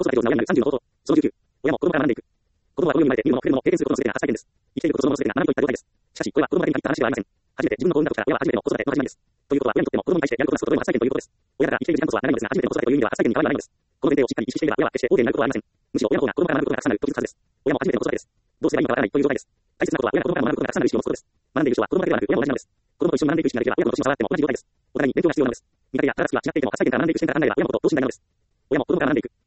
子育て上手な親になる30の方法。その19。親も子供から学んでいく。子供はこのように生まれて見るもの、触れるもの、経験することの全てが初体験です。生きていることそのもの全てが学びといった状態です。しかし、これは子供だけに限った話ではありません。初めて自分の子を産んだ時から親は初めての子育ての始まりです。ということは、親にとっても子供に対してやることなすことでも初体験ということです。親が生きている時間こそは長いのですが、初めての子育てという意味では初体験に変わりはないのです。この前提をしっかり意識していれば、親は決して大手になることはありません。むしろ親の方が子供から学ぶことがたくさんあるというはずです。親も初めての子育てです。どうすればいいのかわからないという状態です。大切なことは親が子供から学ぶことがたくさんある意識を持つことです。学んでいる人は子供だけではなく親も同じなのです。子供と一緒に学んでいく意識ができれば、親の年も差があっても同じ状態です。お互いに勉強が必要なのです。苦手や正しくは違っていても初体験から学んでいく視点から考えれば親のことと等身大なのです。親も子供から学んでいく。